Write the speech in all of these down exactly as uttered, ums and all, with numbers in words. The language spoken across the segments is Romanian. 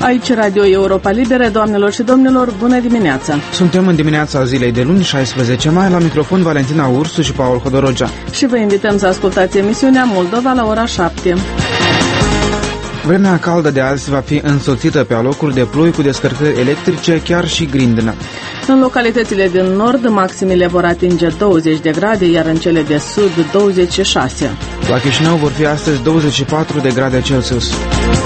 Aici Radio Europa Libere, doamnelor și domnilor, bună dimineața! Suntem în dimineața zilei de luni, șaisprezece mai, la microfon Valentina Ursu și Paul Hodorogea. Și vă invităm să ascultați emisiunea Moldova la ora șapte. Vremea caldă de azi va fi însoțită pe alocuri de ploi cu descărcări electrice, chiar și grindină. În localitățile din nord, maximile vor atinge douăzeci de grade, iar în cele de sud douăzeci și șase. La Chișinău vor fi astăzi douăzeci și patru de grade Celsius.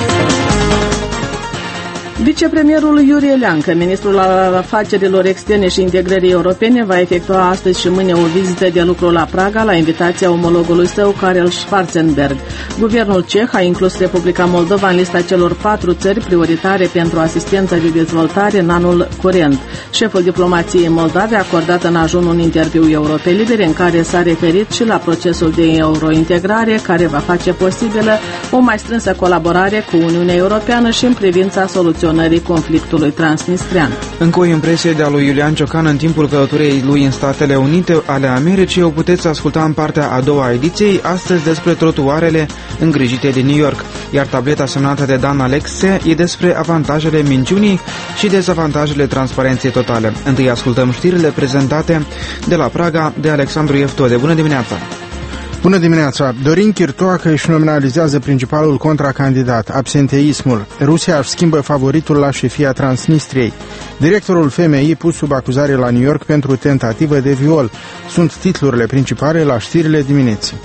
Vicepremierul Iurie Leancă, ministrul afacerilor externe și integrării europene, va efectua astăzi și mâine o vizită de lucru la Praga, la invitația omologului său, Karel Schwarzenberg. Guvernul ceh a inclus Republica Moldova în lista celor patru țări prioritare pentru asistență de dezvoltare în anul curent. Șeful diplomației moldave a acordat în ajun un interviu Europei Libere în care s-a referit și la procesul de eurointegrare, care va face posibilă o mai strânsă colaborare cu Uniunea Europeană și în privința soluționării conflictului transnistrian. Încă o impresie de-a lui Iulian Ciocan în timpul călătoriei lui în Statele Unite ale Americii o puteți asculta în partea a doua a ediției, astăzi despre trotuarele îngrijite din New York, iar tableta semnată de Dan Alexe e despre avantajele minciunii și dezavantajele transparenței totale. Întâi ascultăm știrile prezentate de la Praga de Alexandru Eftode. Bună dimineața! Bună dimineața! Dorin Chirtoacă își nominalizează principalul contracandidat, absenteismul. Rusia își schimbă favoritul la șefia Transnistriei. Directorul F M I pus sub acuzare la New York pentru tentativă de viol. Sunt titlurile principale la știrile dimineții.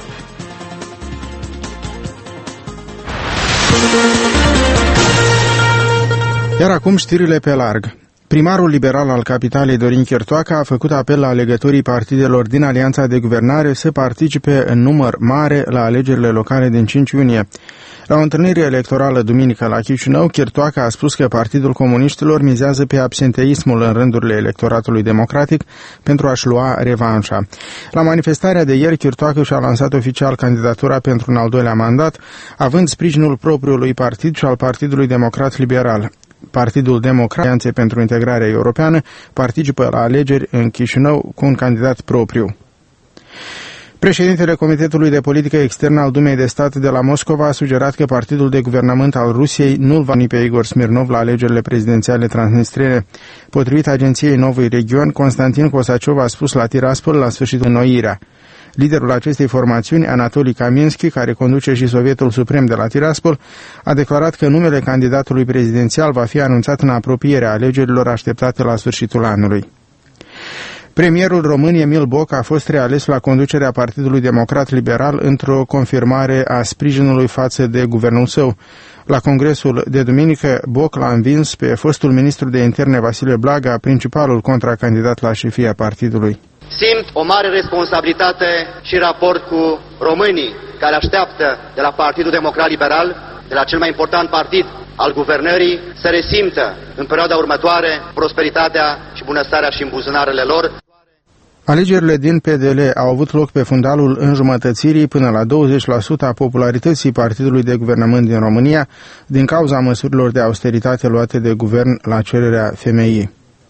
Iar acum știrile pe larg. Primarul liberal al capitalei, Dorin Chirtoacă, a făcut apel la alegătorii partidelor din alianța de guvernare să participe în număr mare la alegerile locale din cinci iunie. La o întâlnire electorală duminică la Chișinău, Chirtoacă a spus că Partidul Comuniștilor mizează pe absenteismul în rândurile electoratului democratic pentru a-și lua revanșa. La manifestarea de ieri, Chirtoacă și-a lansat oficial candidatura pentru un al doilea mandat, având sprijinul propriului partid și al Partidului Democrat Liberal. Partidul Democrat, Alianței pentru Integrarea Europeană, participă la alegeri în Chișinău cu un candidat propriu. Președintele Comitetului de Politică Externă al Dumei de Stat de la Moscova a sugerat că partidul de guvernământ al Rusiei nu-l va uni pe Igor Smirnov la alegerile prezidențiale transnistriene. Potrivit agenției Novui Region, Constantin Kosaciov a spus la Tiraspol la sfârșitul înnoirea. Liderul acestei formațiuni, Anatoli Kaminski, care conduce și Sovietul Suprem de la Tiraspol, a declarat că numele candidatului prezidențial va fi anunțat în apropierea alegerilor așteptate la sfârșitul anului. Premierul român Emil Boc a fost reales la conducerea Partidului Democrat Liberal într-o confirmare a sprijinului față de guvernul său. La congresul de duminică, Boc l-a învins pe fostul ministru de interne Vasile Blaga, principalul contracandidat la șefia partidului. Simt o mare responsabilitate și raport cu românii care așteaptă de la Partidul Democrat Liberal, de la cel mai important partid al guvernării, să resimtă în perioada următoare prosperitatea și bunăstarea și în buzunarele lor. Alegerile din P D L au avut loc pe fundalul înjumătățirii până la douăzeci la sută a popularității Partidului de Guvernământ din România din cauza măsurilor de austeritate luate de guvern la cererea F M I.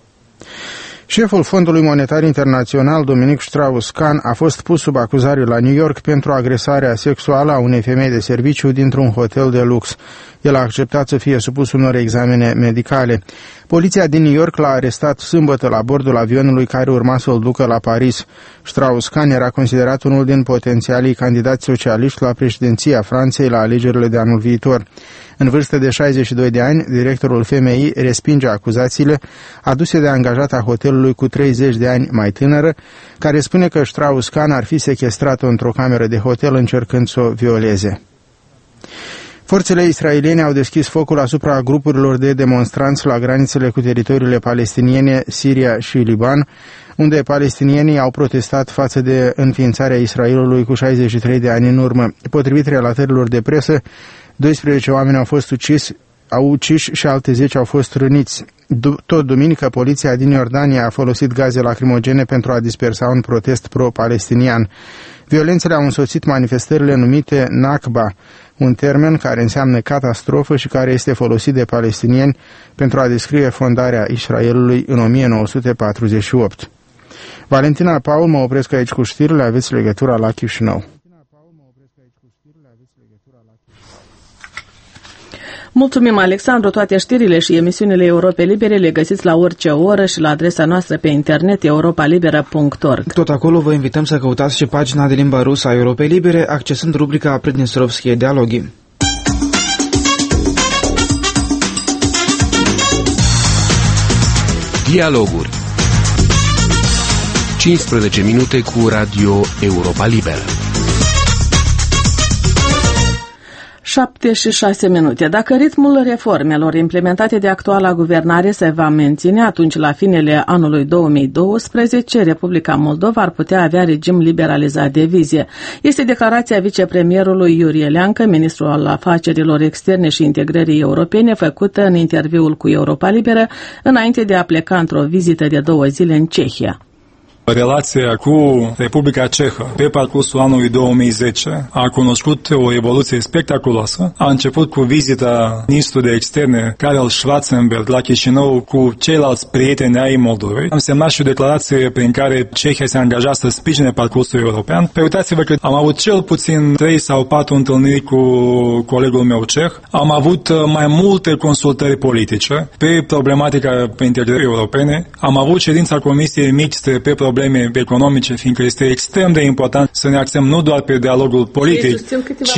Șeful Fondului Monetar Internațional, Dominic Strauss-Kahn, a fost pus sub acuzare la New York pentru agresarea sexuală a unei femei de serviciu dintr-un hotel de lux. El a acceptat să fie supus unor examene medicale. Poliția din New York l-a arestat sâmbătă la bordul avionului care urma să-l ducă la Paris. Strauss-Kahn era considerat unul din potențialii candidați socialiști la președinția Franței la alegerile de anul viitor. În vârstă de șaizeci și doi de ani, directorul F M I respinge acuzațiile aduse de angajata hotelului cu treizeci de ani mai tânără, care spune că Strauss-Kahn ar fi sechestrat-o într-o cameră de hotel încercând să o violeze. Forțele israeliene au deschis focul asupra grupurilor de demonstranți la granițele cu teritoriile palestiniene, Siria și Liban, unde palestinienii au protestat față de înființarea Israelului cu șaizeci și trei de ani în urmă. Potrivit relatărilor de presă, doisprezece oameni au fost ucis, au uciși și alte zece au fost răniți. Tot duminică, poliția din Iordania a folosit gaze lacrimogene pentru a dispersa un protest pro-palestinian. Violențele au însoțit manifestările numite Nakba, un termen care înseamnă catastrofă și care este folosit de palestinieni pentru a descrie fondarea Israelului în o mie nouă sute patruzeci și opt. Valentina Paul, mă opresc aici cu știrile, aveți legătura la Chișinău. Mulțumim, Alexandru. Toate știrile și emisiunile Europe Libere le găsiți la orice oră și la adresa noastră pe internet europa libera punct org. Tot acolo vă invităm să căutați și pagina de limba rusă a Europei Libere, accesând rubrica Pridnestrovskie Dialogi. Dialoguri. cincisprezece minute cu Radio Europa Liberă. șapte și șase minute. Dacă ritmul reformelor implementate de actuala guvernare se va menține, atunci la finele anului două mii douăsprezece, Republica Moldova ar putea avea regim liberalizat de vize. Este declarația vicepremierului Iurie Leancă, ministrul al afacerilor externe și integrării europene, făcută în interviul cu Europa Liberă, înainte de a pleca într-o vizită de două zile în Cehia. Relația cu Republica Cehă pe parcursul anului două mii zece a cunoscut o evoluție spectaculoasă. A început cu vizita ministrului de externe Karel Schwarzenberg la Chișinău cu ceilalți prieteni ai Moldovei. Am semnat și o declarație prin care Cehia se angaja să sprijine parcursul european. Pe uitați-vă că am avut cel puțin trei sau patru întâlniri cu colegul meu ceh. Am avut mai multe consultări politice pe problematica integrării europene. Am avut ședința Comisiei Mixte pe probleme economice, fiindcă este extrem de important să ne axăm nu doar pe dialogul politic, ci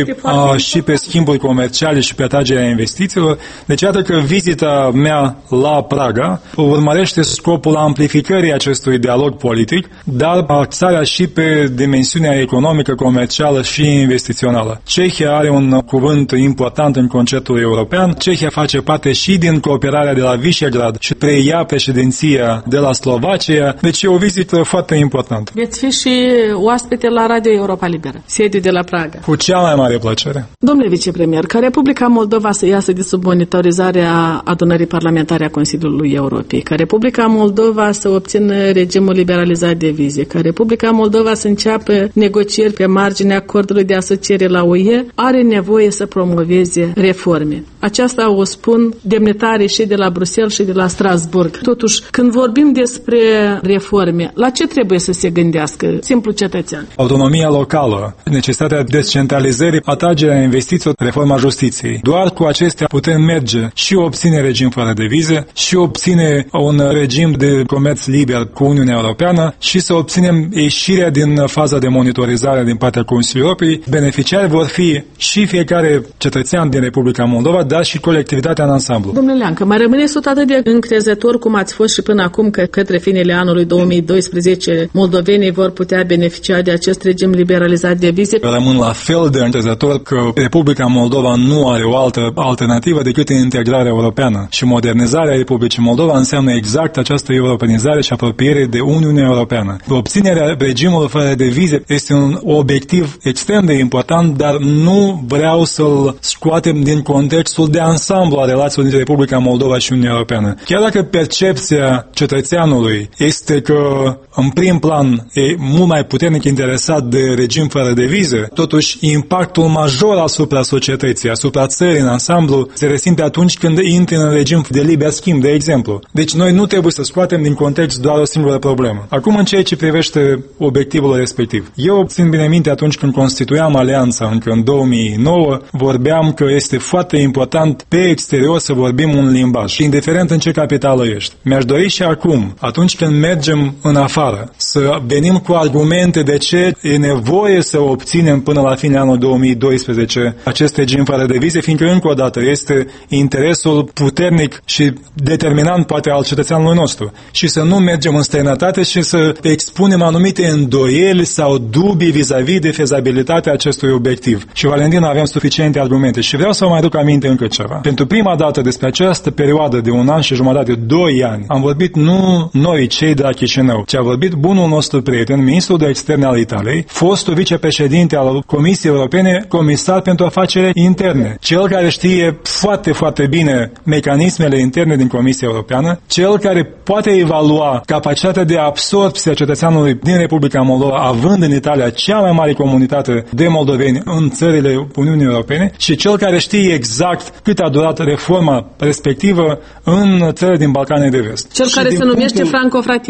a, și pe schimburi comerciale și pe atragerea investițiilor. Deci iată că vizita mea la Praga urmărește scopul amplificării acestui dialog politic, dar axarea și pe dimensiunea economică, comercială și investițională. Cehia are un cuvânt important în concertul european. Cehia face parte și din cooperarea de la Visegrad și preia președinția de la Slovacia. Deci e o vizită foarte importantă. Veți fi și oaspete la Radio Europa Liberă, sediu de la Praga. Cu cea mai mare plăcere. Domnule vicepremier, ca Republica Moldova să iasă de sub monitorizarea adunării parlamentare a Consiliului Europei, ca Republica Moldova să obțină regimul liberalizat de vize, ca Republica Moldova să înceapă negocieri pe marginea acordului de asociere la U E, are nevoie să promoveze reforme. Aceasta o spun demnitarii și de la Bruxelles și de la Strasburg. Totuși, când vorbim despre reforme, la ce trebuie să se gândească simplu cetățean? Autonomia locală, necesitatea descentralizării, atragerea investițiilor, reforma justiției. Doar cu acestea putem merge și obține regim fără de vize și obține un regim de comerț liber cu Uniunea Europeană și să obținem ieșirea din faza de monitorizare din partea Consiliului Europei. Beneficiari vor fi și fiecare cetățean din Republica Moldova, dar și colectivitatea în ansamblu. Domnule Leancă, mai rămâneți tot atât de încrezător cum ați fost și până acum că către finele anului două mii doisprezece moldovenii vor putea beneficia de acest regim liberalizat de vize? Rămân la fel de încrezător că Republica Moldova nu are o altă alternativă decât integrarea europeană și modernizarea Republicii Moldova înseamnă exact această europenizare și apropiere de Uniunea Europeană. Obținerea regimului fără de vize este un obiectiv extrem de important, dar nu vreau să-l scoatem din contextul de ansamblu a relațiilor dintre Republica Moldova și Uniunea Europeană. Chiar dacă percepția cetățeanului este că în prim plan e mult mai puternic interesat de regim fără de vize, totuși impactul major asupra societății, asupra țării în ansamblu, se resimte atunci când intri în regim de liber schimb, de exemplu. Deci noi nu trebuie să scoatem din context doar o singură problemă. Acum în ceea ce privește obiectivul respectiv. Eu țin bine minte atunci când constituiam alianța, încă în două mii nouă, vorbeam că este foarte important pe exterior să vorbim un limbaj, indiferent în ce capitală ești. Mi-aș dori și acum, atunci când mergem în afară, să venim cu argumente de ce e nevoie să obținem până la finele anului două mii doisprezece acest regim fără de vize, fiindcă încă o dată este interesul puternic și determinant poate al cetățeanului nostru. Și să nu mergem în străinătate și să expunem anumite îndoieli sau dubii vis-a-vis de fezabilitatea acestui obiectiv. Și Valentin, avem suficiente argumente. Și vreau să vă mai aduc aminte încă ceva. Pentru prima dată despre această perioadă de un an și jumătate, doi ani, am vorbit nu noi, cei de la Chișinău, ci a vorbit bunul nostru prieten, ministrul de externe al Italiei, fostul vicepreședinte al Comisiei Europene, comisar pentru afaceri interne, cel care știe foarte, foarte bine mecanismele interne din Comisia Europeană, cel care poate evalua capacitatea de absorbție a cetățeanului din Republica Moldova, având în Italia cea mai mare comunitate de moldoveni în țările Uniunii Europene și cel care știe exact cât a durat reforma respectivă în țările din Balcanii de Vest. Cel și care se numește punctul... Franco Frattini. Cel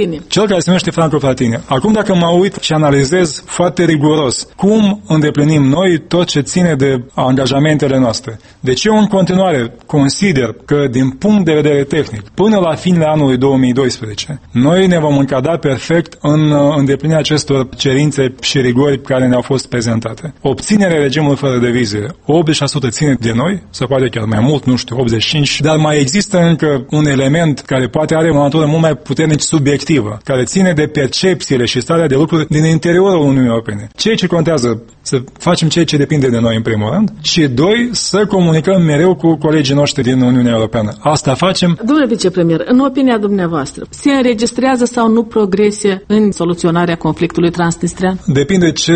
cel care se numește Franco Frattini. Acum, dacă mă uit și analizez foarte riguros cum îndeplinim noi tot ce ține de angajamentele noastre. Deci eu în continuare consider că din punct de vedere tehnic, până la finele anului două mii doisprezece, noi ne vom încadra perfect în îndeplinirea acestor cerințe și rigori care ne-au fost prezentate. Obținerea regimului fără de vize, optzeci la sută ține de noi, se poate chiar mai mult, nu știu, optzeci și cinci la sută, dar mai există încă un element care poate are o natură mult mai puternic subiectivă, care ține de percepțiile și starea de lucruri din interiorul Uniunii Europene. Ceea ce contează să facem ceea ce depinde de noi în primul rând și doi, să comunicăm mereu cu colegii noștri din Uniunea Europeană. Asta facem. Domnule vicepremier, în opinia dumneavoastră, se înregistrează sau nu progrese în soluționarea conflictului transnistrean? Depinde ce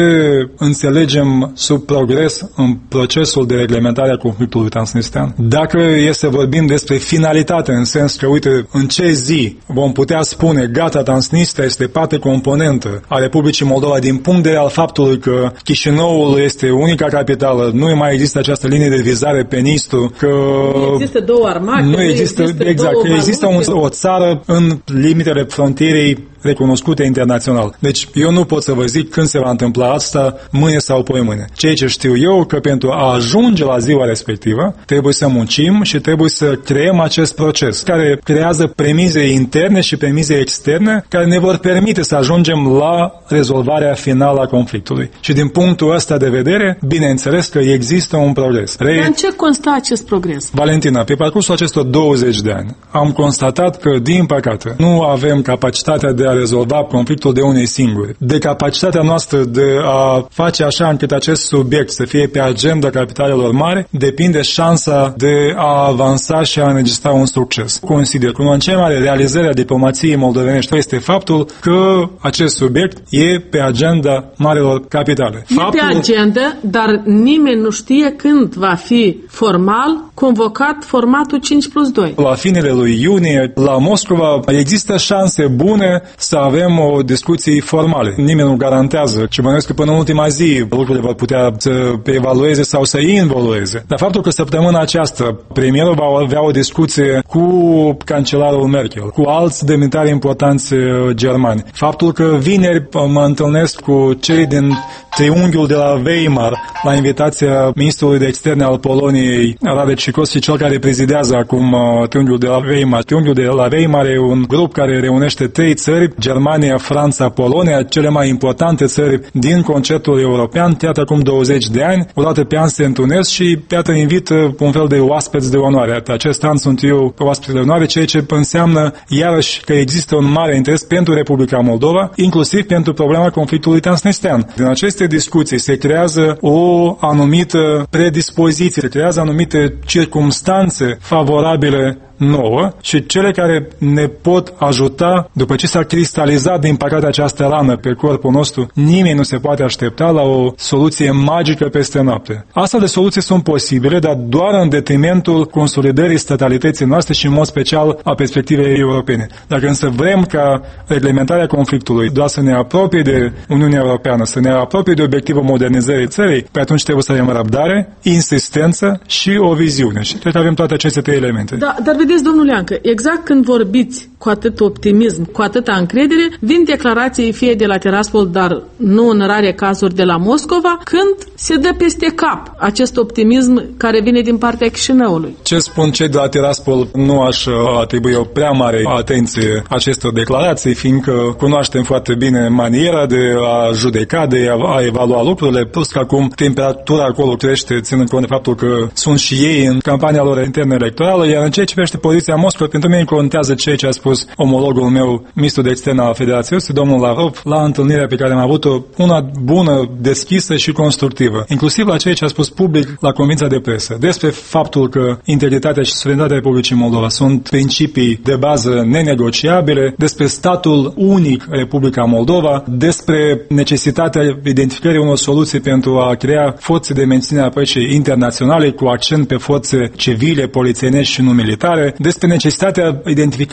înțelegem sub progres în procesul de reglementare a conflictului transnistrean. Dacă e să vorbim despre finalitate, în sens că, uite, în ce zi vom putea spune gata, Transnistria este parte componentă a Republicii Moldova din punct de vedere al faptului că Chișinăul este unica capitală, nu mai există această linie de vizare pe Nistru, că nu există două armate, nu există, nu există exact, două există un, o țară în limitele frontierei recunoscute internațional. Deci eu nu pot să vă zic când se va întâmpla asta, mâine sau poimâine. Ceea ce știu eu că pentru a ajunge la ziua respectivă trebuie să muncim și trebuie să creăm acest proces care creează premize interne și premize externe care ne vor permite să ajungem la rezolvarea finală a conflictului. Și din punctul ăsta de vedere, bineînțeles că există un progres. Re... Dar în ce constă acest progres? Valentina, pe parcursul acestor douăzeci de ani am constatat că, din păcate, nu avem capacitatea de a rezolva conflictul de unei singuri. De capacitatea noastră de a face așa încât acest subiect să fie pe agenda capitalelor mari, depinde șansa de a avansa și a înregistra un succes. Consider că una din cele mari realizări a diplomației moldovenești este faptul că acest subiect e pe agenda marilor capitale. E faptul... pe agenda, dar nimeni nu știe când va fi formal convocat formatul cinci plus doi. La finele lui iunie, la Moscova, există șanse bune să avem o discuții formale. Nimeni nu garantează și bănuiesc că până în ultima zi lucrurile vor putea să evalueze sau să involueze. Dar faptul că săptămâna aceasta premierul va avea o discuție cu cancelarul Merkel, cu alți demnitari importanți germani, faptul că vineri mă întâlnesc cu cei din triunghiul de la Weimar la invitația ministrului de externe al Poloniei, Radek Sikorski, cel care prezidează acum triunghiul de la Weimar. Triunghiul de la Weimar e un grup care reunește trei țări, Germania, Franța, Polonia, cele mai importante țări din concertul european, iată acum douăzeci de ani, o dată pe an se întâlnesc și iată invit un fel de oaspeți de onoare. Acest an sunt eu oaspeți de onoare, ceea ce înseamnă iarăși că există un mare interes pentru Republica Moldova, inclusiv pentru problema conflictului transnistrean. Din aceste discuții se creează o anumită predispoziție, se creează anumite circumstanțe favorabile nouă și cele care ne pot ajuta după ce s-a cristalizat din păcate această rană pe corpul nostru. Nimeni nu se poate aștepta la o soluție magică peste noapte. Astfel de soluții sunt posibile, dar doar în detrimentul consolidării statalității noastre și în mod special a perspectivei europene. Dacă însă vrem ca reglementarea conflictului doar să ne apropie de Uniunea Europeană, să ne apropie de obiectivul modernizării țării, pe atunci trebuie să avem răbdare, insistență și o viziune. Și cred că avem toate aceste trei elemente. Da, dar vedeți, domnule Leancă, exact când vorbiți cu atât optimism, cu atâta încredere, vin declarații fie de la Tiraspol, dar nu în rare cazuri de la Moscova, când se dă peste cap acest optimism care vine din partea Chișinăului. Ce spun cei de la Tiraspol, nu aș atribui o prea mare atenție acestor declarații, fiindcă cunoaștem foarte bine maniera de a judeca, de a evalua lucrurile, plus că acum temperatura acolo crește, ținând cont de faptul că sunt și ei în campania lor internă electorală, iar în ceea ce privește poziția Moscova, pentru mine contează ceea ce a spus omologul meu, ministrul de externe al Federației, domnul Lavrov, la întâlnirea pe care am avut-o, una bună, deschisă și constructivă, inclusiv la ceea ce a spus public la conferința de presă, despre faptul că integritatea și suveranitatea Republicii Moldova sunt principii de bază nenegociabile, despre statul unic Republica Moldova, despre necesitatea identificării unor soluții pentru a crea forțe de menținere a păcii internaționale cu accent pe forțe civile, polițienești și nu militare, despre necesitatea identificării unor soluții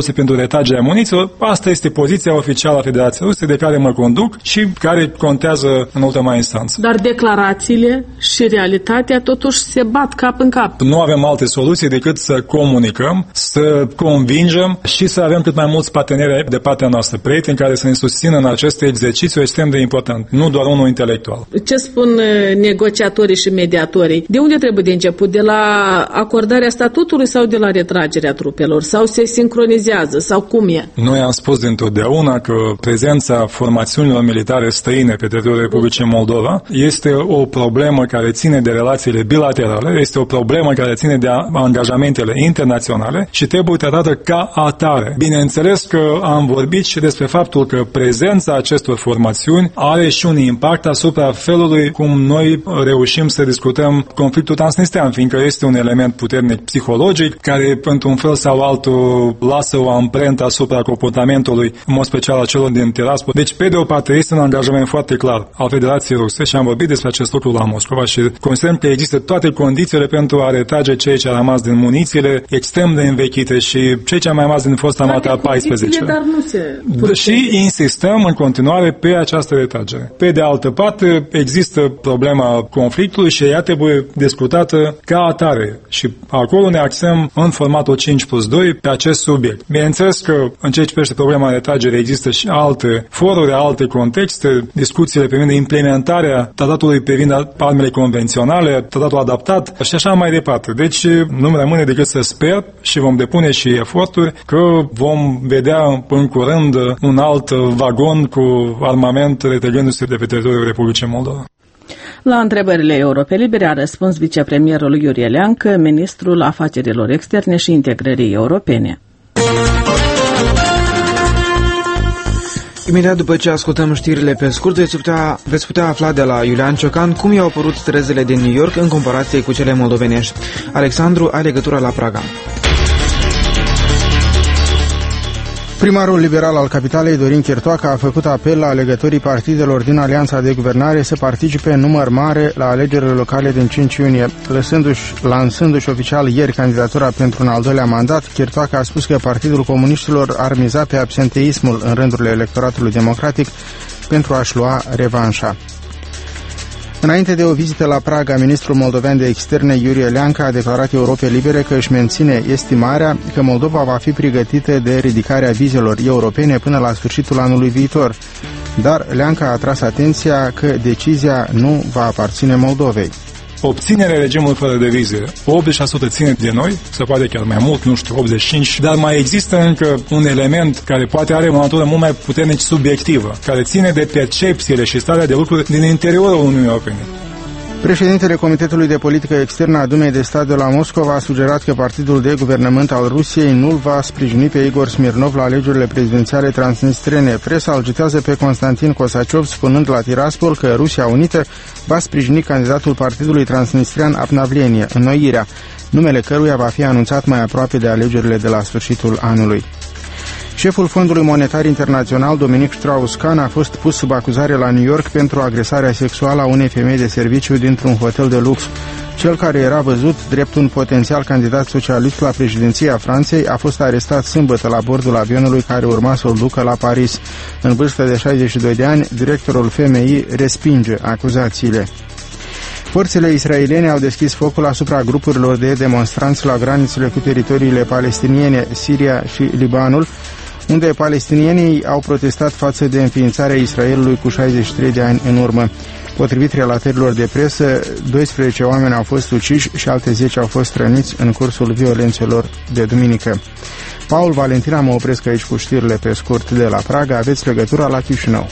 soluție pentru retragerea munițiilor. Asta este poziția oficială a Federației Ruse de care mă conduc și care contează în ultima instanță. Dar declarațiile și realitatea totuși se bat cap în cap. Nu avem alte soluții decât să comunicăm, să convingem și să avem cât mai mulți parteneri de partea noastră, prieteni care să ne susțină în acest exercițiu extrem de important, nu doar unul intelectual. Ce spun negociatorii și mediatorii? De unde trebuie de început? De la acordarea statutului sau de la retragerea trupelor? Sau se sincronizează? Sau cum e? Noi am spus dintotdeauna că prezența formațiunilor militare străine pe teritoriul Republicii Moldova este o problemă care ține de relațiile bilaterale, este o problemă care ține de angajamentele internaționale și trebuie tratată ca atare. Bineînțeles că am vorbit și despre faptul că prezența acestor formațiuni are și un impact asupra felului cum noi reușim să discutăm conflictul transnistrean, fiindcă este un element puternic psihologic care, într-un fel sau altul, lasă o amprentă asupra comportamentului, în mod special a celor din Tiraspol. Deci, pe de o parte, este un angajament foarte clar al Federației Ruse și am vorbit despre acest lucru la Moscova și considerăm că există toate condițiile pentru a retrage ceea ce a rămas din munițiile extrem de învechite și ceea ce a mai rămas din fosta armată a paisprezecea. Dar nu se și insistăm în continuare pe această retragere. Pe de altă parte, există problema conflictului și ea trebuie discutată ca atare și acolo ne axăm în formatul cinci plus doi pe acest subiect. Bineînțeles că în ceea ce privește problema retragerii există și alte foruri, alte contexte, discuțiile privind implementarea tratatului privind armele convenționale, tratatul adaptat și așa mai departe. Deci nu-mi rămâne decât să sper și vom depune și eforturi că vom vedea în curând un alt vagon cu armament retrăgându-se de pe teritoriul Republicii Moldova. La întrebările Europe Libere a răspuns vicepremierul Iurie Leancă, ministrul afacerilor externe și integrării europene. Imediat după ce ascultăm știrile pe scurt, veți putea, veți putea afla de la Iulian Ciocan cum i-au apărut străzile din New York în comparație cu cele moldovenești. Alexandru are legătura la Praga. Primarul liberal al capitalei, Dorin Chirtoacă, a făcut apel la alegătorii partidelor din Alianța de Guvernare să participe în număr mare la alegerile locale din cinci iunie. Lăsându-și, lansându-și oficial ieri candidatura pentru un al doilea mandat, Chirtoacă a spus că Partidul Comuniștilor ar miza pe absenteismul în rândurile electoratului democratic pentru a-și lua revanșa. Înainte de o vizită la Praga, ministrul moldovean de externe Iurie Leancă a declarat Europei Libere că își menține estimarea că Moldova va fi pregătită de ridicarea vizelor europene până la sfârșitul anului viitor. Dar Leancă a atras atenția că decizia nu va aparține Moldovei. Obținerea regimului fără de vize, optzeci la sută ține de noi, se poate chiar mai mult, nu știu, optzeci și cinci la sută, dar mai există încă un element care poate are o natură mult mai puternic subiectivă, care ține de percepțiile și starea de lucruri din interiorul Uniunii Europene. Președintele Comitetului de Politică Externă a Dumei de Stat de la Moscova a sugerat că partidul de guvernământ al Rusiei nu-l va sprijini pe Igor Smirnov la alegerile prezidențiale transnistrene. Presa îl citează pe Constantin Kosaciov spunând la Tiraspol că Rusia Unită va sprijini candidatul partidului transnistrian Apnavlenie, Înnoirea, numele căruia va fi anunțat mai aproape de alegerile de la sfârșitul anului. Șeful Fondului Monetar Internațional, Dominic Strauss-Kahn, a fost pus sub acuzare la New York pentru agresarea sexuală a unei femei de serviciu dintr-un hotel de lux. Cel care era văzut drept un potențial candidat socialist la președinția Franței a fost arestat sâmbătă la bordul avionului care urma să-l ducă la Paris. În vârstă de șaizeci și doi de ani, directorul F M I respinge acuzațiile. Forțele israeliene au deschis focul asupra grupurilor de demonstranți la granițele cu teritoriile palestiniene, Siria și Libanul, unde palestinienii au protestat față de înființarea Israelului cu șaizeci și trei de ani în urmă. Potrivit relatărilor de presă, doisprezece oameni au fost uciși și alte zece au fost răniți în cursul violențelor de duminică. Paul Valentina, mă opresc aici cu știrile pe scurt de la Praga. Aveți legătura la Chișinău.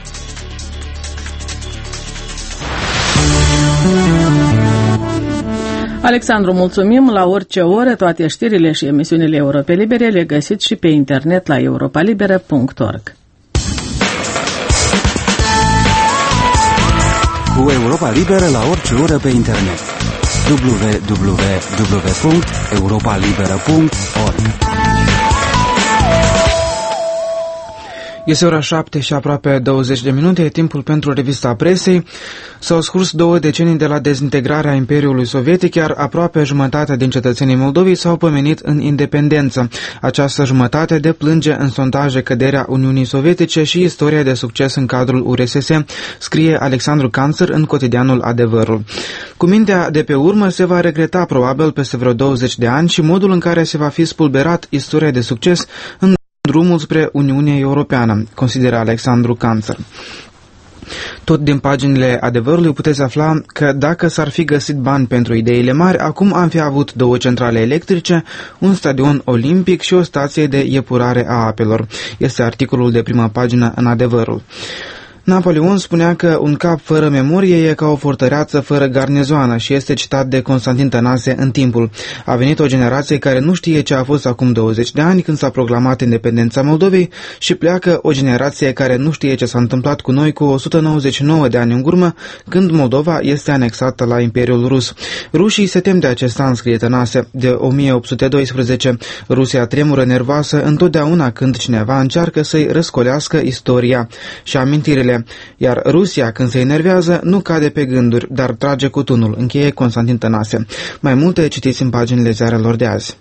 Alexandru, mulțumim. La orice oră, toate știrile și emisiunile Europe Libere le găsiți și pe internet la europa liberă punct org. Cu Europa Liberă la orice oră pe internet. w w w punct europa liberă punct org. Este ora șapte și aproape douăzeci de minute, e timpul pentru revista presei. S-au scurs două decenii de la dezintegrarea Imperiului Sovietic, iar aproape jumătate din cetățenii Moldovei s-au pomenit în independență. Această jumătate deplânge în sondaje căderea Uniunii Sovietice și istoria de succes în cadrul U R S S, scrie Alexandru Canțăr în cotidianul Adevărul. Cu mintea de pe urmă se va regreta probabil peste vreo douăzeci de ani și modul în care se va fi spulberat istoria de succes în drumul spre Uniunea Europeană, consideră Alexandru Canțăr. Tot din paginile Adevărului puteți afla că dacă s-ar fi găsit bani pentru ideile mari, acum am fi avut două centrale electrice, un stadion olimpic și o stație de epurare a apelor. Este articolul de prima pagină în Adevărul. Napoleon spunea că un cap fără memorie e ca o fortăreață fără garnizoană și este citat de Constantin Tănase în Timpul. A venit o generație care nu știe ce a fost acum douăzeci de ani când s-a proclamat independența Moldovei și pleacă o generație care nu știe ce s-a întâmplat cu noi cu o sută nouăzeci și nouă de ani în urmă când Moldova este anexată la Imperiul Rus. Rușii se tem de acest an, scrie Tănase, de o mie opt sute doisprezece. Rusia tremură nervoasă întotdeauna când cineva încearcă să-i răscolească istoria și amintirile. Iar Rusia, când se enervează, nu cade pe gânduri, dar trage cu tunul, încheie Constantin Tănase. Mai multe citiți în paginile ziarelor de azi.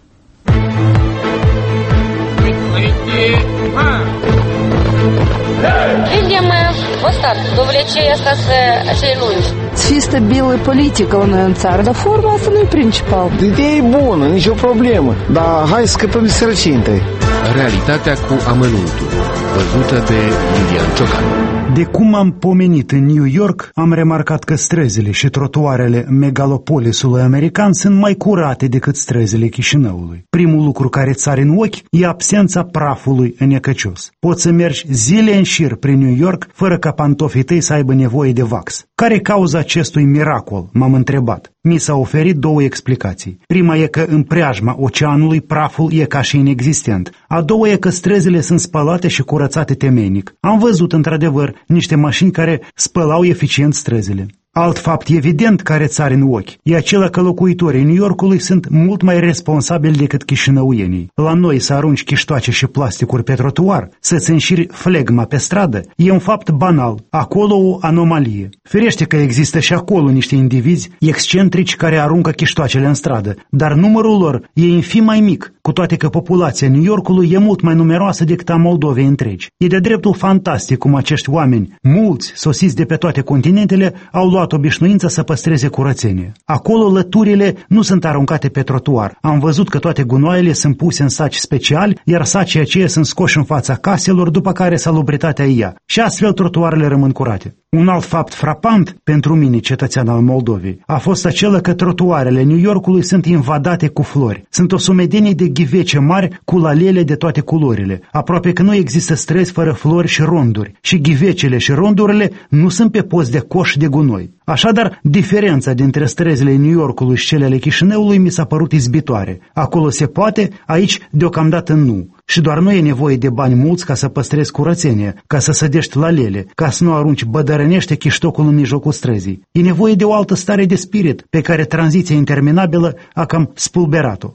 Видим остаток до влечения остаться acei lungi. Fi stabilă politică la noi în țară, dar forma asta nu e principal. Ideea e bună, nicio problemă, dar hai să scăpăm de sărăcie întâi. Realitatea cu amănuntul, văzută de Iulian Ciocan. De cum am pomenit în New York, am remarcat că străzile și trotuarele megalopolisului american sunt mai curate decât străzile Chișinăului. Primul lucru care îți sare în ochi e absența prafului înecăcios. Poți să mergi zile în șir prin New York fără ca pantofii tăi să aibă nevoie de vax. Care e cauza acestui miracol? M-am întrebat. Mi s-au oferit două explicații. Prima e că în preajma oceanului praful e ca și inexistent. A doua e că străzile sunt spălate și curățate temeinic. Am văzut într-adevăr niște mașini care spălau eficient străzile. Alt fapt evident care țare în ochi e acela că locuitorii New Yorkului sunt mult mai responsabili decât chișinăuienii. La noi să arunci chiștoace și plasticuri pe trotuar, să-ți înșiri flegma pe stradă, e un fapt banal, acolo o anomalie. Firește că există și acolo niște indivizi excentrici care aruncă chiștoacele în stradă, dar numărul lor e infim mai mic, cu toate că populația New Yorkului e mult mai numeroasă decât a Moldovei întregi. E de dreptul fantastic cum acești oameni, mulți sosiți de pe toate continentele, au luat obișnuința să păstreze curățenie. Acolo lăturile nu sunt aruncate pe trotuar. Am văzut că toate gunoaiele sunt puse în saci speciali, iar sacii aceia sunt scoși în fața caselor, după care salubritatea ia. Și astfel trotuarele rămân curate. Un alt fapt frapant pentru mine, cetățean al Moldovei, a fost acela că trotuarele New Yorkului sunt invadate cu flori. Sunt o sumedenie de ghivece mari cu lalele de toate culorile. Aproape că nu există străzi fără flori și ronduri. Și ghivecele și rondurile nu sunt pe post de coș de gunoi. Așadar, diferența dintre străzile New Yorkului și cele ale Chișinăului mi s-a părut izbitoare. Acolo se poate, aici deocamdată nu. Și doar nu e nevoie de bani mulți ca să păstrezi curățenie, ca să sădești lalele, ca să nu arunci bădărănește chiștocul în mijlocul străzii. E nevoie de o altă stare de spirit, pe care tranziția interminabilă a cam spulberat-o.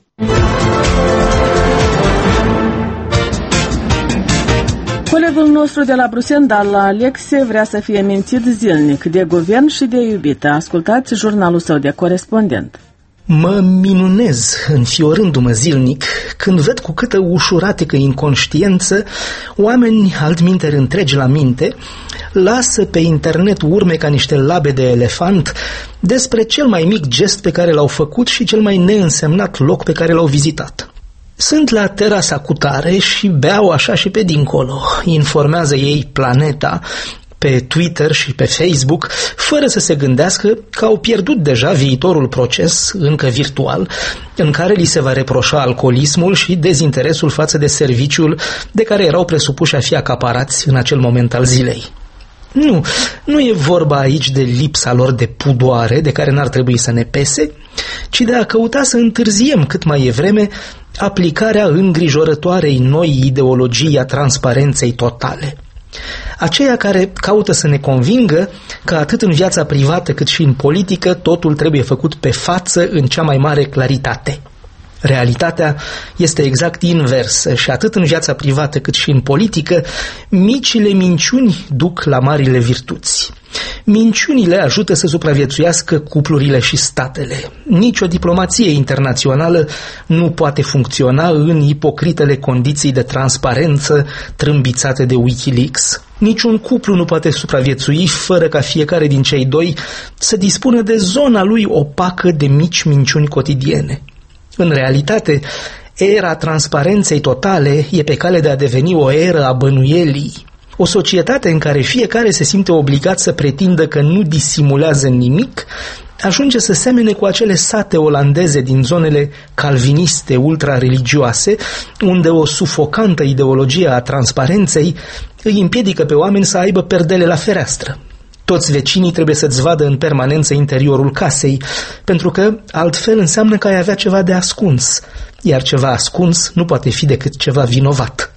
Colegul nostru de la Bruxelles, Dan Alexe, vrea să fie mințit zilnic de guvern și de iubită. Ascultați jurnalul său de corespondent. Mă minunez, înfiorându-mă zilnic, când văd cu câtă ușuratică inconștiență oameni altminteri întregi la minte lasă pe internet urme ca niște labe de elefant despre cel mai mic gest pe care l-au făcut și cel mai neînsemnat loc pe care l-au vizitat. Sunt la terasa cutare și beau așa și pe dincolo, informează ei Planeta pe Twitter și pe Facebook, fără să se gândească că au pierdut deja viitorul proces, încă virtual, în care li se va reproșa alcoolismul și dezinteresul față de serviciul de care erau presupuși a fi acaparați în acel moment al zilei. Nu, nu e vorba aici de lipsa lor de pudoare, de care n-ar trebui să ne pese, ci de a căuta să întârziem cât mai e vreme aplicarea îngrijorătoarei noi ideologii a transparenței totale. Aceia care caută să ne convingă că atât în viața privată cât și în politică totul trebuie făcut pe față în cea mai mare claritate. Realitatea este exact inversă și atât în viața privată cât și în politică, micile minciuni duc la marile virtuți. Minciunile ajută să supraviețuiască cuplurile și statele. Nici o diplomație internațională nu poate funcționa în ipocritele condiții de transparență trâmbițate de Wikileaks. Niciun cuplu nu poate supraviețui fără ca fiecare din cei doi să dispună de zona lui opacă de mici minciuni cotidiene. În realitate, era transparenței totale e pe cale de a deveni o eră a bănuielii. O societate în care fiecare se simte obligat să pretindă că nu disimulează nimic, ajunge să semene cu acele sate olandeze din zonele calviniste ultra-religioase, unde o sufocantă ideologie a transparenței îi împiedică pe oameni să aibă perdele la fereastră. Toți vecinii trebuie să-ți vadă în permanență interiorul casei, pentru că altfel înseamnă că ai avea ceva de ascuns, iar ceva ascuns nu poate fi decât ceva vinovat.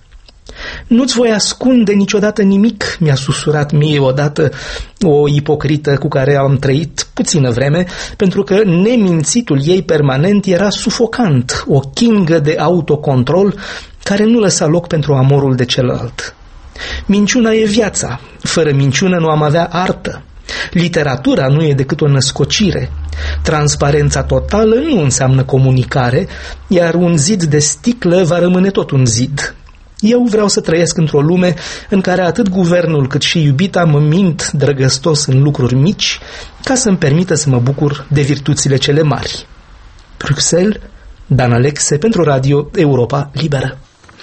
Nu-ți voi ascunde niciodată nimic, mi-a susurat mie odată o ipocrită cu care am trăit puțină vreme, pentru că nemințitul ei permanent era sufocant, o chingă de autocontrol care nu lăsa loc pentru amorul de celălalt. Minciuna e viața, fără minciună nu am avea artă. Literatura nu e decât o născocire. Transparența totală nu înseamnă comunicare, iar un zid de sticlă va rămâne tot un zid. Eu vreau să trăiesc într-o lume în care atât guvernul cât și iubita mă mint drăgăstos în lucruri mici, ca să-mi permită să mă bucur de virtuțile cele mari. Bruxelles, Dan Alexe pentru Radio Europa Liberă.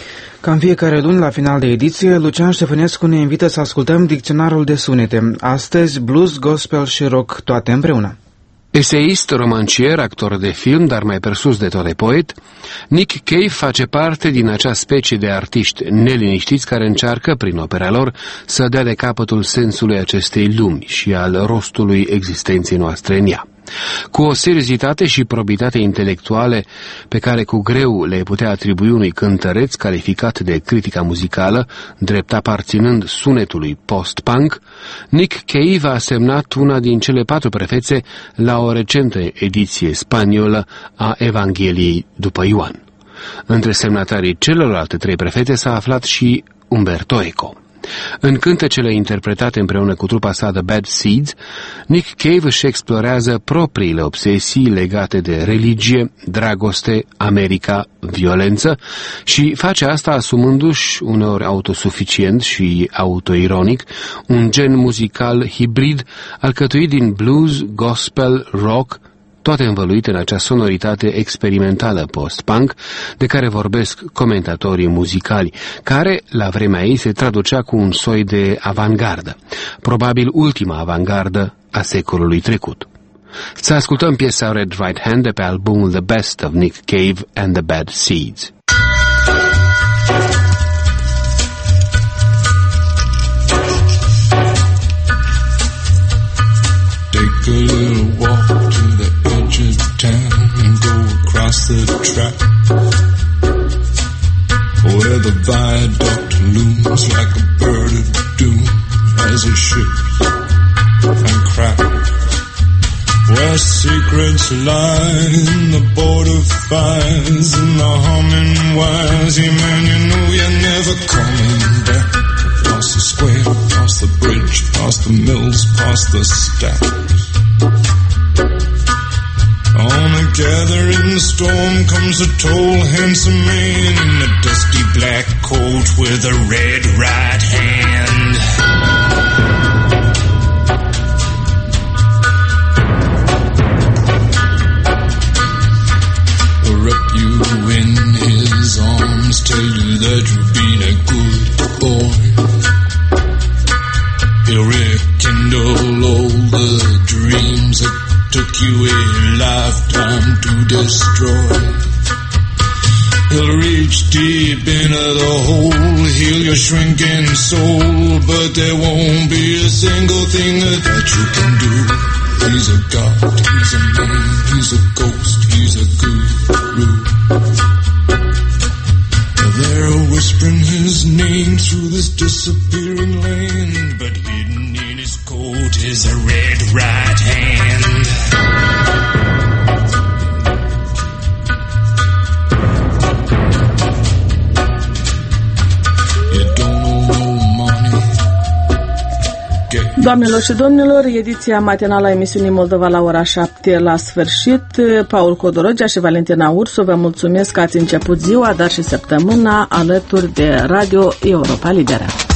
Ca în fiecare luni, la final de ediție, Lucian Ștefănescu ne invită să ascultăm dicționarul de sunete. Astăzi, blues, gospel și rock, toate împreună. Eseist, romancier, actor de film, dar mai presus de tot poet, Nick Cave face parte din acea specie de artiști neliniștiți care încearcă, prin opera lor, să dea de capătul sensului acestei lumi și al rostului existenței noastre în ea. Cu o seriozitate și probitate intelectuale pe care cu greu le putea atribui unui cântăreț calificat de critica muzicală, drept aparținând sunetului post-punk, Nick Cave a semnat una din cele patru prefețe la o recentă ediție spaniolă a Evangheliei după Ioan. Între semnatarii celorlalte trei prefețe s-a aflat și Umberto Eco. În cântecele interpretate împreună cu trupa sa The Bad Seeds, Nick Cave își explorează propriile obsesii legate de religie, dragoste, America, violență și face asta asumându-și, uneori autosuficient și autoironic, un gen muzical hibrid alcătuit din blues, gospel, rock, toate învăluite în acea sonoritate experimentală post-punk de care vorbesc comentatorii muzicali, care, la vremea ei, se traducea cu un soi de avangardă, probabil ultima avangardă a secolului trecut. Să ascultăm piesa Red Right Hand de pe albumul The Best of Nick Cave and the Bad Seeds. Take a little walk to the edge of town and go across the track where the viaduct looms like a bird of doom as it ships and cracks, where secrets lie in the border fires and the humming wires. Yeah, man, you know you're never coming back. Past the square, past the bridge, past the mills, past the stacks. On a gathering storm comes a tall, handsome man in a dusty black coat with a red right hand. Wrap you in his arms, tell you that you've been a good boy. He'll rekindle all the dreams that took you a lifetime to destroy. He'll reach deep into the hole, heal your shrinking soul, but there won't be a single thing that you can do. He's a god, he's a man, he's a ghost, he's a guru. They're whispering his name through this disappearing land, but hidden in his coat is a red right hand. Doamnelor și domnilor, ediția matinală a emisiunii Moldova la ora șapte la sfârșit. Paul Codorogea și Valentina Ursu vă mulțumesc că ați început ziua, dar și săptămâna alături de Radio Europa Liberă.